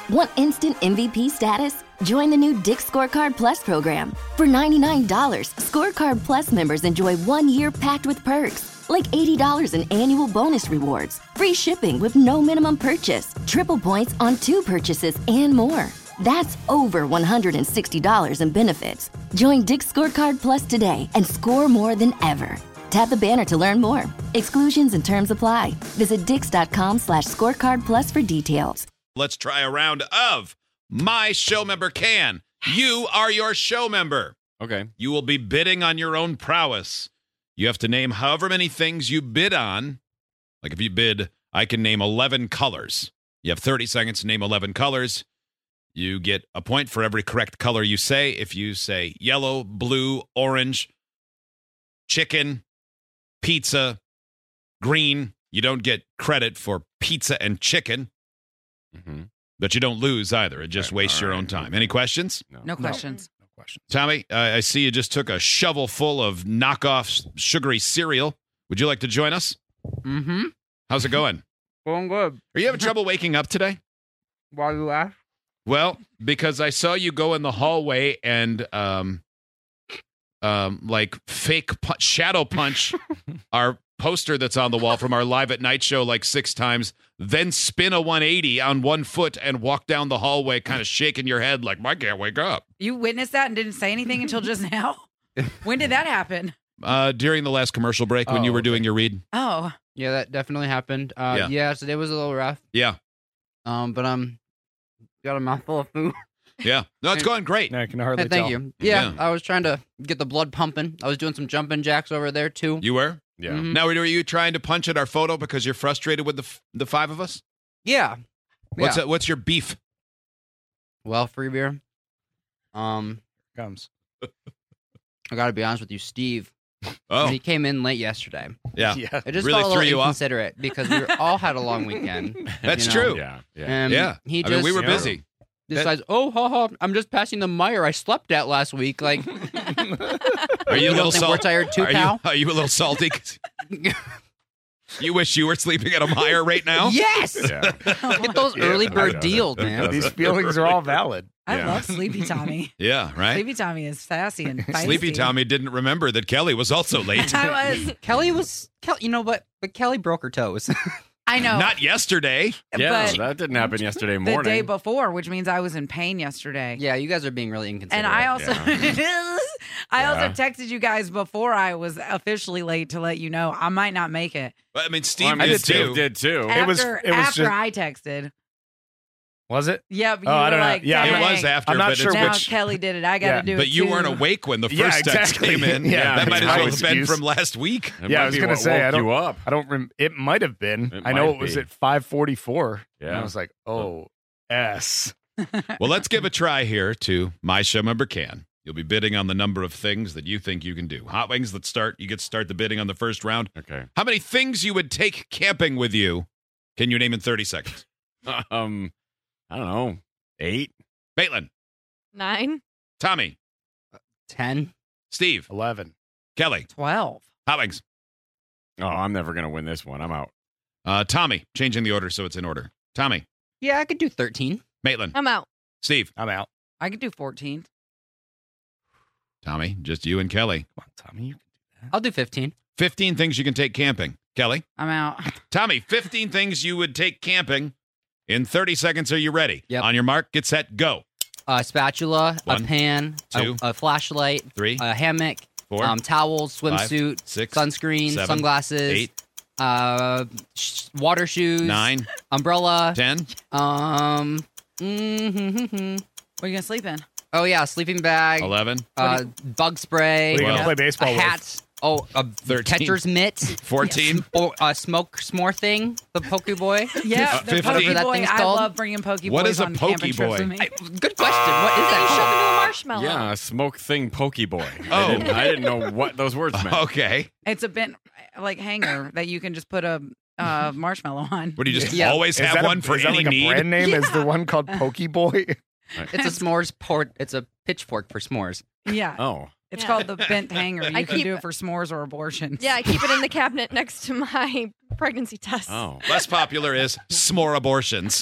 Want instant MVP status? Join the new Dick's Scorecard Plus program. For $99, Scorecard Plus members enjoy 1 year packed with perks, like $80 in annual bonus rewards, free shipping with no minimum purchase, triple points on 2 purchases, and more. That's over $160 in benefits. Join Dick's Scorecard Plus today and score more than ever. Tap the banner to learn more. Exclusions and terms apply. Visit dix.com/scorecard plus for details. Let's try a round of My Show Member Can. You are your show member. Okay. You will be bidding on your own prowess. You have to name however many things you bid on. Like if you bid, I can name 11 colors. You have 30 seconds to name 11 colors. You get a point for every correct color you say. If you say yellow, blue, orange, chicken, pizza, green, you don't get credit for pizza and chicken. Mm-hmm. But you don't lose either. It just wastes your own time. Any questions? No questions. No questions. Tommy, I see you just took a shovel full of knockoff sugary cereal. Would you like to join us? Mm-hmm. How's it going? Going good. Are you having trouble waking up today? Why do you laugh? Well, because I saw you go in the hallway and like shadow punch our poster that's on the wall from our Live at Night show like 6 times, then spin a 180 on one foot and walk down the hallway kind of shaking your head like, I can't wake up. You witnessed that and didn't say anything until just now? When did that happen? During the last commercial break when you were doing your read. Oh. Yeah, that definitely happened. Yeah, today was a little rough. Yeah. But got a mouthful of food. Yeah. No, it's going great. No, I can hardly Thank tell. you. Yeah, Yeah. I was trying to get the blood pumping. I was doing some jumping jacks over there, too. You were? Yeah. Mhm. Now, were you trying to punch at our photo because you're frustrated with the 5 of us? Yeah. What's your beef? Well, free beer. Comes. I got to be honest with you, Steve. Oh, He came in late yesterday. yeah. Yeah. It just Really felt a threw little you off? inconsiderate because we all had a long weekend. That's you know? true. Yeah. Yeah. And Yeah. he I just mean, we were Yeah. busy. decides, I'm just passing the mire I slept at last week. Like, Are you a little think we're salty? tired too, pal? Are you a little salty? 'Cause you wish you were sleeping at a mire right now? Yes! Yeah. Get those early I bird know. deals, man. These feelings are all valid. I Yeah. love Sleepy Tommy. Yeah, right? Sleepy Tommy is sassy and feisty. Sleepy Tommy didn't remember that Kelly was also late. I was. You know what? But Kelly broke her toes. I know. Not yesterday. Yeah, but that didn't happen yesterday the morning. day before, which means I was in pain yesterday. Yeah, you guys are being really inconsiderate. And I also, I also Yeah. texted you guys before I was officially late to let you know I might not make it. I mean, Steve Well, I mean, did Steve too. did too. It was After just- I texted. Was it? Yep. You Oh, I were don't know. like, Yeah, It "Dang, was after, I'm not but sure it's now which- Kelly did it. I got to Yeah. do it But you too." weren't awake when the Yeah, first text exactly. came in. Yeah, that might as my well have been excuse. from last week. It Yeah, might I was be gonna what say, woke I don't- you up. I don't. It might have been. It I know might it was be. at 5:44. And Yeah. I was like, oh, S. Well, let's give a try here to My Show Member Can. You'll be bidding on the number of things that you think you can do. Hot Wings, let's start. You get to start the bidding on the first round. Okay. How many things you would take camping with you can you name in 30 seconds? I don't know. 8. Maitland, 9. Tommy, 10. Steve, 11. Kelly, 12. Hot Wings, Oh, I'm never gonna win this one. I'm out. Tommy, changing the order so it's in order. Tommy, Yeah, I could do 13. Maitland, I'm out. Steve, I'm out. I could do 14. Tommy, just you and Kelly. Come on, Tommy. You can do that. I'll do 15. 15 things you can take camping. Kelly, I'm out. Tommy, 15 things you would take camping in 30 seconds. Are you ready? Yep. On your mark, get set, go. A spatula, 1, a pan, 2, a flashlight, 3, a hammock, 4, towels, swimsuit, 6, sunscreen, 7, sunglasses, 8, water shoes, 9, umbrella, 10. What are you going to sleep in? Oh yeah, sleeping bag, 11, bug spray, What are you going to Yeah. play a baseball with? hat, a 13. catcher's mitt, 14, a smoke s'more thing, the Pokeboy. Yeah, the 15. Poke That Boy. thing's I called? love bringing Poke Boys What is a on Poke camping trips Boy? with me. Good question. What is Then you show them to a that? marshmallow. Yeah, a smoke thing pokeboy. Oh. I didn't know what those words meant. Okay. It's a bent like hanger that you can just put a marshmallow on. Would you just Yeah. always Is have that one for is that any like need? a brand name? Is the one called Pokeboy? It's a s'mores port. It's a pitchfork for s'mores. Yeah. Oh. It's Yeah. called the bent hanger. You I can keep- do it for s'mores or abortions. Yeah, I keep it in the cabinet next to my pregnancy test. Oh. Less popular is s'more abortions.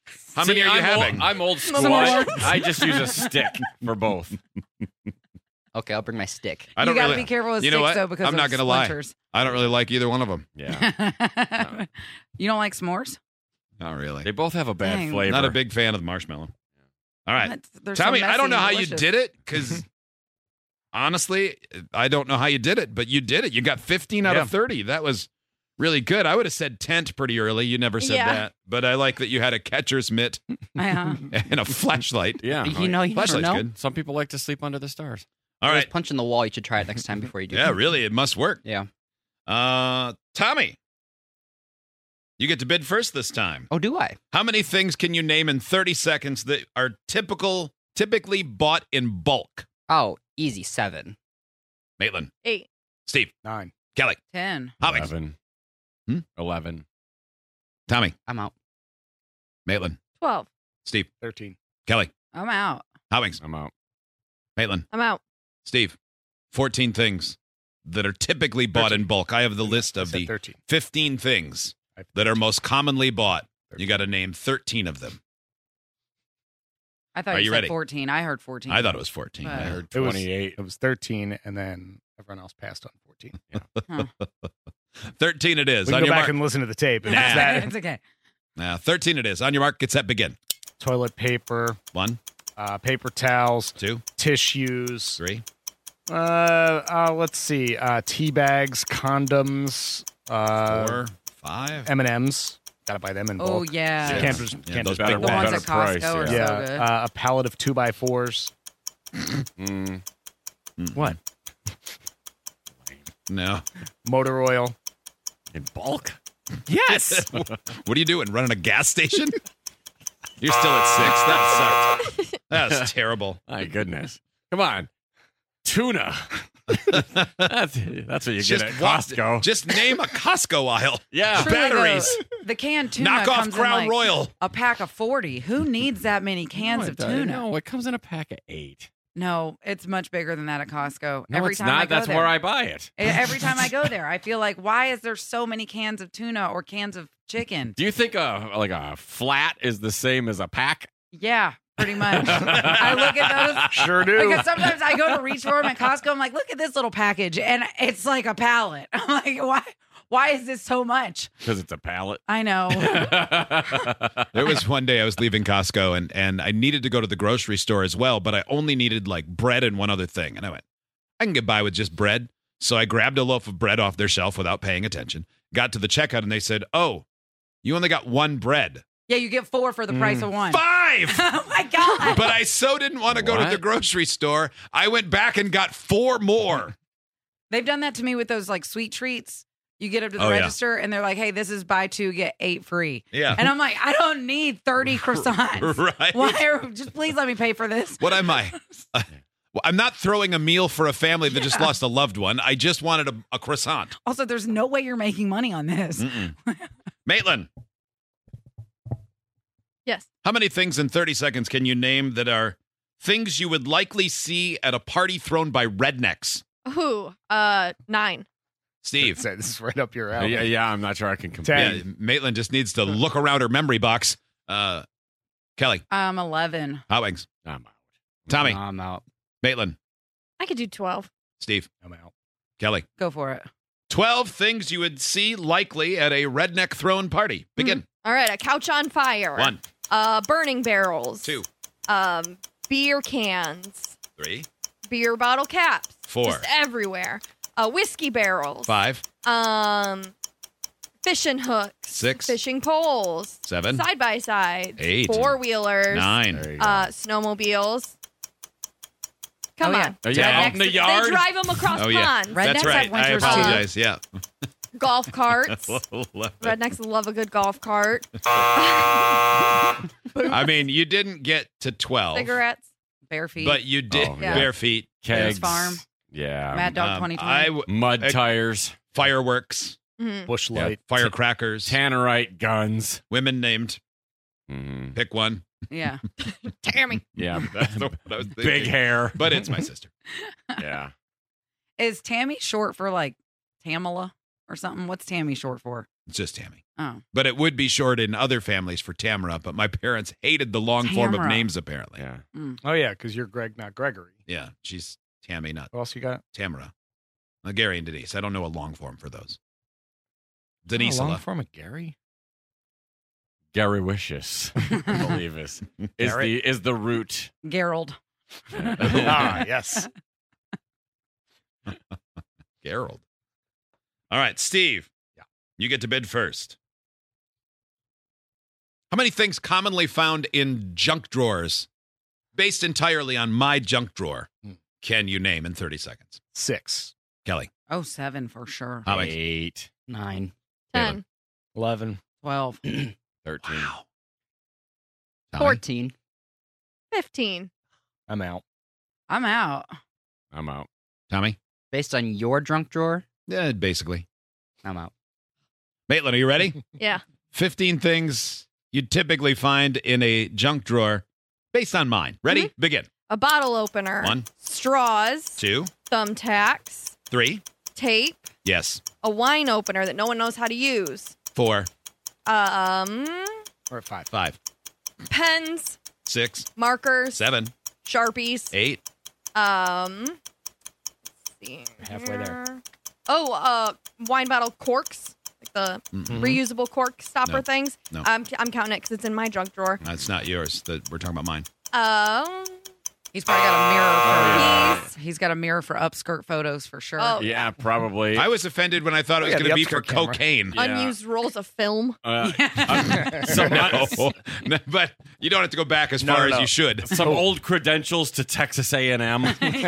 How many are you having? I'm old school. Some more. I just use a stick for both. Okay, I'll bring my stick. I don't you gotta really, be careful with you know sticks what? though because I'm not of gonna lie. splinters. I don't really like either one of them. Yeah. You don't like s'mores? Not really. They both have a bad Dang. flavor. Not a big fan of the marshmallow. All right. They're so Tommy, I don't messy know and how you delicious. did it because honestly, I don't know how you did it, but you did it. You got 15 out Yeah. of 30. That was really good. I would have said tent pretty early. You never said Yeah. that. But I like that you had a catcher's mitt and a flashlight. Yeah. You know, you never Flashlight's know. good. Some people like to sleep under the stars. All There's right. punch in the wall. You should try it next time before you do. Yeah, really. It must work. Yeah. Tommy, you get to bid first this time. Oh, do I? How many things can you name in 30 seconds that are typically bought in bulk? Oh, easy 7. Maitland, 8. Steve, 9. Kelly, 10. Hobbings, 11. Hmm? 11. Tommy, I'm out. Maitland, 12. Steve, 13. Kelly, I'm out. Hobbings, I'm out. Maitland, I'm out. Steve. 14 things that are typically bought in bulk. I have the list I of said the 13. 15 things that are most commonly bought. You got to name 13 of them. I thought Are you you said ready? 14. I heard 14. I thought it was 14. But- I heard It was- 28. It was 13, and then everyone else passed on 14. 13 it is. We On can go your back mark. and listen to the tape. If Nah. it's that, It's okay. 13 it is. On your mark, get set, begin. toilet paper, 1, paper towels, 2, tissues. 3, Let's see. Tea bags, condoms, 4, 5. M&Ms. Gotta buy them in Oh, bulk. yeah. You can't just Yeah, can't those just big The buy ones one. at better Costco price, are yeah. so good. A pallet of 2x4s. Mm. What? No. Motor oil. In bulk? Yes. What are you doing? Running a gas station? You're still at 6. That sucked. That was terrible. My goodness. Come on. Tuna. that's what you get at Costco. Just name a Costco aisle. Yeah. Truly, batteries. The canned tuna Knock off comes Crown in like Royal. a pack of 40. Who needs that many cans of tuna? No, it comes in a pack of 8. No, it's much bigger than that at Costco. No, every it's time not. I go That's there, where I buy it. Every time I go there, I feel like, why is there so many cans of tuna or cans of chicken? Do you think a flat is the same as a pack? Yeah, pretty much. I look at those. Sure do. Because sometimes I go to reach for them at Costco. I'm like, look at this little package, and it's like a pallet. I'm like, why? Why is this so much? Because it's a pallet. I know. There was one day I was leaving Costco and I needed to go to the grocery store as well, but I only needed like bread and one other thing. And I went, I can get by with just bread. So I grabbed a loaf of bread off their shelf without paying attention, got to the checkout, and they said, oh, you only got one bread. Yeah, you get 4 for the price of 1. 5! Oh my god! But I so didn't want to go to What? the grocery store. I went back and got 4 more. They've done that to me with those like sweet treats. You get up to the Oh, yeah. register and they're like, "Hey, this is buy 2 get 8 free." Yeah. And I'm like, I don't need 30 croissants. Right. Why? Just please let me pay for this. What am I? Well, I'm not throwing a meal for a family that just lost a loved one. I just wanted a croissant. Also, there's no way you're making money on this. Mm-mm. Maitland, Yes. how many things in 30 seconds can you name that are things you would likely see at a party thrown by rednecks? Ooh, 9. Steve. This is right up your alley. Yeah, I'm not sure I can compare. Yeah, Maitland just needs to look around her memory box. Kelly, 11. Hot Wings, I'm out. Tommy, I'm out. Maitland, I could do 12. Steve, I'm out. Kelly. Go for it. 12 things you would see likely at a redneck thrown party. Begin. All right, a couch on fire. 1, Burning barrels. 2, Beer cans. 3, Beer bottle caps. 4, Just everywhere. Whiskey barrels. 5, Fishing hooks. 6, Fishing poles. 7, Side by side. 8, 4-wheelers. 9. There you go. Snowmobiles. Come Oh, yeah. on. Are you out in the They yard? drive them across Oh, yeah. ponds. That's Rednecks right. have I winters, too. apologize. Yeah. Golf carts. Love it. Rednecks love a good golf cart. I mean, you didn't get to 12, Cigarettes. Bare feet. but you did Oh, yeah. bare feet. Kegs. Farm. Yeah. Mad Dog 2020. Mud tires. Fireworks, Mhm. Bush Yeah. light. firecrackers, Tannerite guns. women named. Mm-hmm. Pick one. Yeah. Tammy. Yeah. That's not what I was thinking. Big hair. But it's my sister. Yeah. Is Tammy short for like Tamala or something? What's Tammy short for? It's just Tammy. Oh, But it would be short in other families for Tamara, but my parents hated the long form of Tamara. names, apparently. Yeah. Oh yeah, because you're Greg, not Gregory. Yeah, she's Tammy, not Who else you got? Tamara. Gary and Denise. I don't know a long form for those. Oh, Denise, long form of Gary. Gary Wishes, I believe is Garrett? the root. Gerald. Ah, yes. Gerald. All right, Steve. Yeah. You get to bid first. How many things commonly found in junk drawers, based entirely on my junk drawer, can you name in 30 seconds? 6. Kelly. Oh, 7 for sure. Alex. 8, 9. 10, 11. 12. 13. Wow. Tommy? 14. 15. I'm out. I'm out. I'm out. Tommy? Based on your junk drawer, Yeah, basically. I'm out. Maitland, are you ready? Yeah. 15 things you'd typically find in a junk drawer based on mine. Ready? Begin. A bottle opener. 1, Straws. 2, Thumbtacks. 3. Tape. Yes. A wine opener that no one knows how to use. 4, We're at 5. 5, Pens. 6, Markers. 7, Sharpies. 8. Let's see. Halfway there. here. Oh, wine bottle corks. Like the reusable cork stopper No. things. No. I'm counting it because it's in my junk drawer. That's not yours. We're talking about mine. He's probably got a mirror for Keys. He's got a mirror for upskirt photos for sure. Oh. Yeah, probably. I was offended when I thought it was Yeah, going the to be for upskirt camera. cocaine. Yeah. Unused rolls of film. Some, No, but you don't have to go back as No, far no, as no. you should. some old credentials to Texas A&M.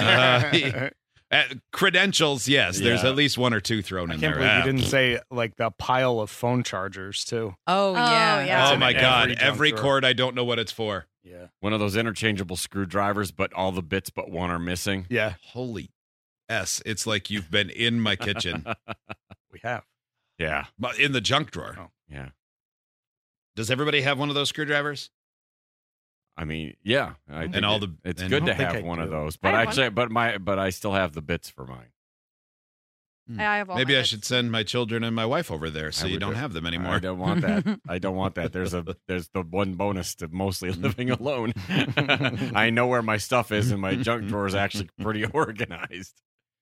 Credentials, yes. There's Yeah. at least 1 or 2 thrown I in can't there. believe Ah. you didn't say like the pile of phone chargers too. Oh, yeah. yeah. Oh in my every God! junk Every drawer. cord, I don't know what it's for. Yeah. One of those interchangeable screwdrivers, but all the bits but one are missing. Yeah, Holy S! It's like you've been in my kitchen, we have. Yeah. but in the junk drawer. Oh. Yeah. Does everybody have one of those screwdrivers? I mean, yeah. I think all the- it's and- good I to don't think have I one of do. those, I but have actually, but I still have the bits for mine. I have all Maybe my I bits. should send my children and my wife over there so I you would don't do- have them I anymore. don't want that. I don't want that. There's the one bonus to mostly living alone. I know where my stuff is, and my junk drawer is actually pretty organized.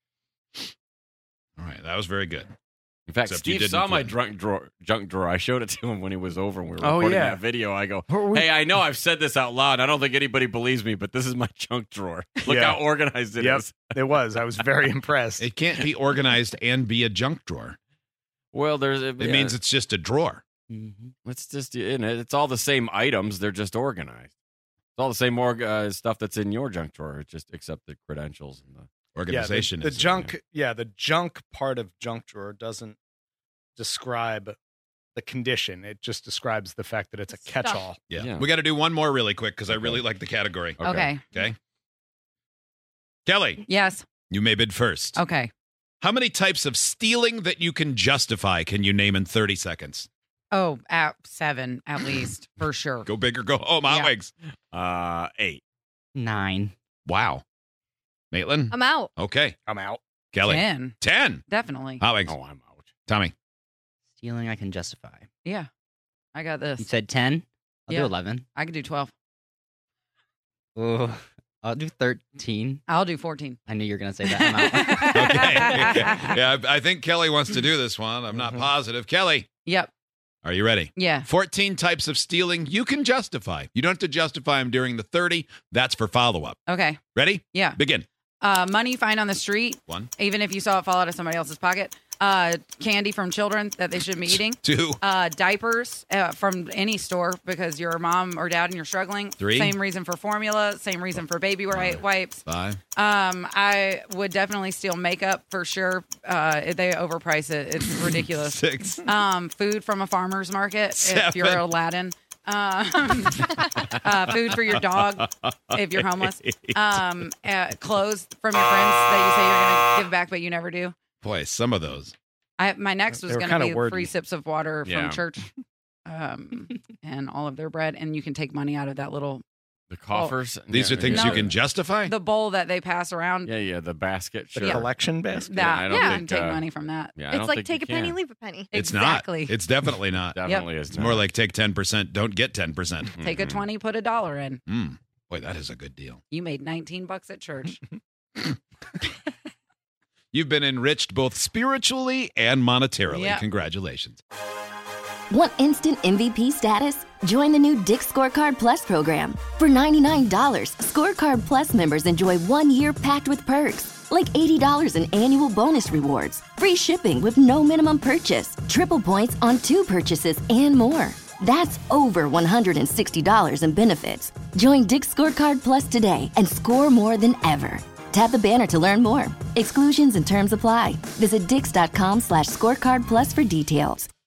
All right, that was very good. In fact, Except you Steve didn't saw my put- junk drawer. I showed it to him when he was over and we were Oh, recording yeah. that video. I go, Were we- hey, I know I've said this out loud. I don't think anybody believes me, but this is my junk drawer. Look Yeah. how organized it is. Yep. It was. I was very impressed. It can't be organized and be a junk drawer. Well, It means it's just a drawer. it's just it's all the same items. They're just organized. It's all the same stuff that's in your junk drawer, just except the credentials and the. Organization. The is junk. Yeah, the junk part of junk drawer doesn't describe the condition. It just describes the fact that it's a Stuff. catch-all. Yeah. Yeah. We got to do one more really quick because I Okay. really like the category. Okay. Okay. Kelly, Yes. you may bid first. Okay. How many types of stealing that you can justify can you name in 30 seconds? Oh, at 7 at least for sure. Go big or go home. Hot Yeah. Wigs. 8. 9. Wow. Maitland? I'm out. Okay. I'm out. Kelly? 10, 10. definitely. Hot Wigs. Oh, I'm out. Tommy? Stealing I can justify. Yeah, I got You this. said 10? I'll Yeah. do 11. I could do 12. Ooh, I'll do 13. I'll do 14. I knew you were going to say that. I'm out. Okay. Yeah, I think Kelly wants to do this one. I'm not positive. Kelly, Yep. are you ready? Yeah. 14 types of stealing you can justify. You don't have to justify them during the 30. That's for follow-up. Okay. Ready? Yeah. Begin. Money you find on the street, 1, even if you saw it fall out of somebody else's pocket. Candy from children that they shouldn't be eating. 2, Diapers from any store because your mom or dad and you're struggling. 3. Same reason for formula. Same reason for baby wipes. 5. I would definitely steal makeup for sure. They overprice it. It's ridiculous. 6. Food from a farmer's market if you're 7. Aladdin. Food for your dog if you're homeless. Clothes from your friends that you say you're going to give back, but you never do. Boy, some of those. My next was They were going to kinda be wordy. free sips of water Yeah. from church, and all of their bread, and you can take money out of that little The coffers. These are things No. you can justify? The bowl that they pass around. Yeah, the basket. The Sure. collection basket. I That don't you think, can take money from that. Yeah, I It's don't like think take you a penny, can. leave a penny. It's Exactly. not. It's definitely not. Definitely is. It's more like take 10%, don't get 10%. Take a 20, put $1 in. Boy, that is a good deal. You made $19 at church. You've been enriched both spiritually and monetarily. Yeah. Congratulations. Want instant MVP status? Join the new Dick's Scorecard Plus program. For $99, Scorecard Plus members enjoy 1 year packed with perks, like $80 in annual bonus rewards, free shipping with no minimum purchase, triple points on 2 purchases, and more. That's over $160 in benefits. Join Dick's Scorecard Plus today and score more than ever. Tap the banner to learn more. Exclusions and terms apply. Visit dix.com/scorecard plus for details.